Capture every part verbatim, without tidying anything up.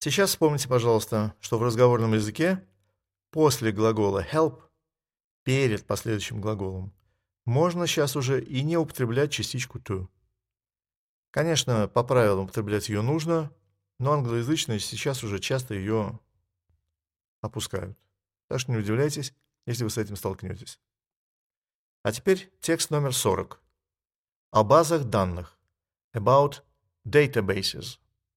Сейчас вспомните, пожалуйста, что в разговорном языке после глагола help, перед последующим глаголом, можно сейчас уже и не употреблять частичку to. Конечно, по правилам употреблять ее нужно, но англоязычные сейчас уже часто ее опускают. Так что не удивляйтесь, если вы с этим столкнетесь. А теперь текст номер сорок. О базах данных. About databases.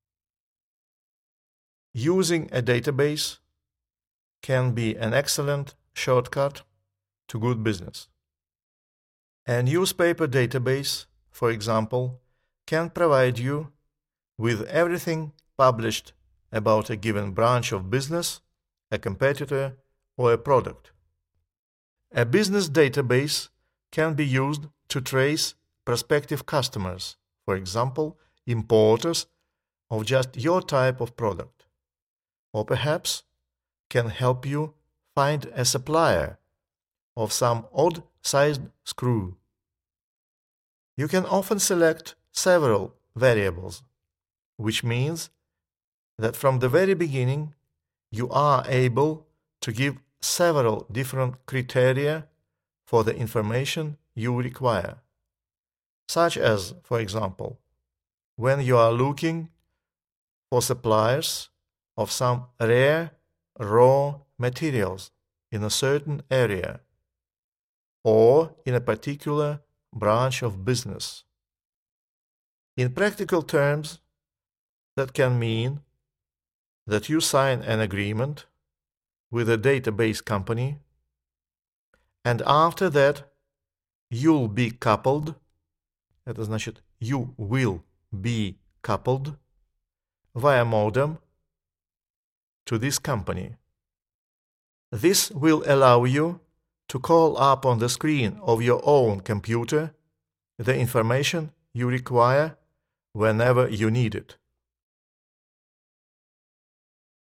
Using a database can be an excellent shortcut to good business. A newspaper database, for example, can provide you with everything published about a given branch of business, a competitor, or a product. A business database can be used to trace prospective customers, for example, importers of just your type of product, or perhaps can help you find a supplier of some odd-sized screw. You can often select several variables, which means that from the very beginning you are able to give several different criteria for the information you require, such as, for example, when you are looking for suppliers of some rare raw materials in a certain area or in a particular branch of business. In practical terms, that can mean that you sign an agreement with a database company, and after that you'll be coupled, это значит you will be coupled via modem to this company. This will allow you to call up on the screen of your own computer the information you require whenever you need it.